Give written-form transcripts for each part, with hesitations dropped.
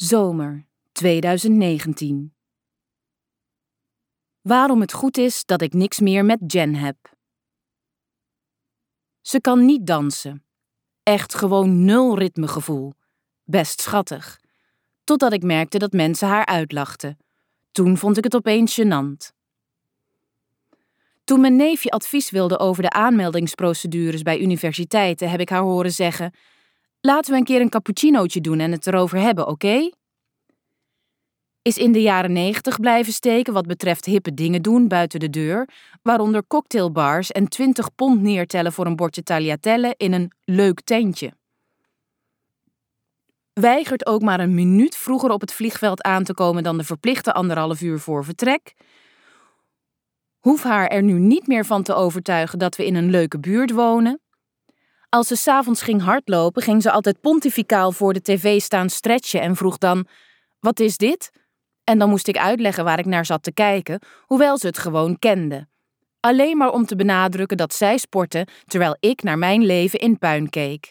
Zomer 2019. Waarom het goed is dat ik niks meer met Jen heb. Ze kan niet dansen. Echt gewoon 0 ritmegevoel. Best schattig. Totdat ik merkte dat mensen haar uitlachten. Toen vond ik het opeens gênant. Toen mijn neefje advies wilde over de aanmeldingsprocedures bij universiteiten, heb ik haar horen zeggen: laten we een keer een cappuccinootje doen en het erover hebben, oké? Is in de jaren 90 blijven steken wat betreft hippe dingen doen buiten de deur, waaronder cocktailbars en 20 pond neertellen voor een bordje tagliatelle in een leuk tentje. Weigert ook maar een minuut vroeger op het vliegveld aan te komen dan de verplichte 1,5 uur voor vertrek. Hoef haar er nu niet meer van te overtuigen dat we in een leuke buurt wonen. Als ze 's avonds ging hardlopen, ging ze altijd pontificaal voor de tv staan stretchen en vroeg dan: wat is dit? En dan moest ik uitleggen waar ik naar zat te kijken, hoewel ze het gewoon kende. Alleen maar om te benadrukken dat zij sportte, terwijl ik naar mijn leven in puin keek.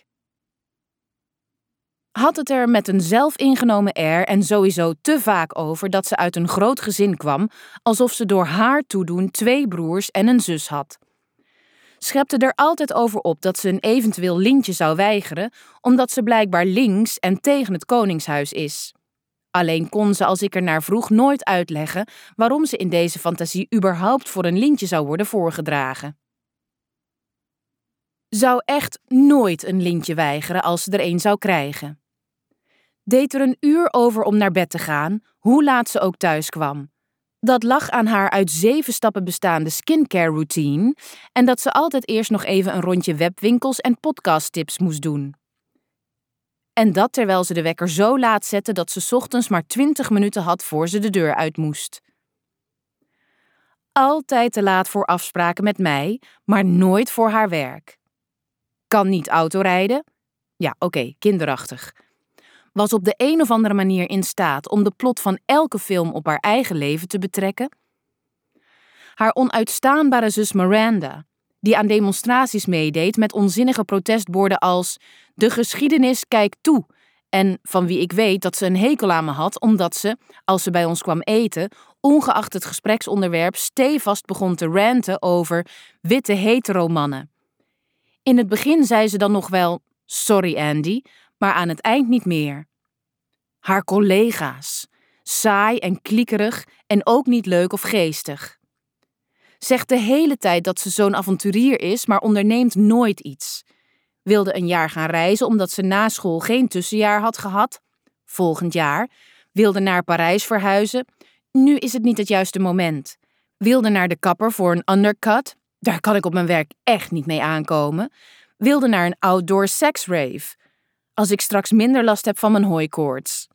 Had het er met een zelfingenomen air en sowieso te vaak over dat ze uit een groot gezin kwam, alsof ze door haar toedoen 2 broers en een zus had. Schepte er altijd over op dat ze een eventueel lintje zou weigeren, omdat ze blijkbaar links en tegen het koningshuis is. Alleen kon ze, als ik er naar vroeg, nooit uitleggen waarom ze in deze fantasie überhaupt voor een lintje zou worden voorgedragen. Zou echt nooit een lintje weigeren als ze er een zou krijgen. Deed er een uur over om naar bed te gaan, hoe laat ze ook thuis kwam. Dat lag aan haar uit 7 stappen bestaande skincare routine en dat ze altijd eerst nog even een rondje webwinkels en podcasttips moest doen. En dat terwijl ze de wekker zo laat zette dat ze 's ochtends maar 20 minuten had voor ze de deur uit moest. Altijd te laat voor afspraken met mij, maar nooit voor haar werk. Kan niet autorijden? Ja, oké, kinderachtig. Was op de een of andere manier in staat om de plot van elke film op haar eigen leven te betrekken. Haar onuitstaanbare zus Miranda, die aan demonstraties meedeed met onzinnige protestborden als "De geschiedenis kijkt toe" en van wie ik weet dat ze een hekel aan me had omdat ze, als ze bij ons kwam eten, ongeacht het gespreksonderwerp stevast begon te ranten over witte hetero-mannen. In het begin zei ze dan nog wel "sorry Andy", maar aan het eind niet meer. Haar collega's, saai en kliekerig en ook niet leuk of geestig. Zegt de hele tijd dat ze zo'n avonturier is, maar onderneemt nooit iets. Wilde een jaar gaan reizen omdat ze na school geen tussenjaar had gehad. Volgend jaar. Wilde naar Parijs verhuizen. Nu is het niet het juiste moment. Wilde naar de kapper voor een undercut. Daar kan ik op mijn werk echt niet mee aankomen. Wilde naar een outdoor seksrave. Als ik straks minder last heb van mijn hooikoorts.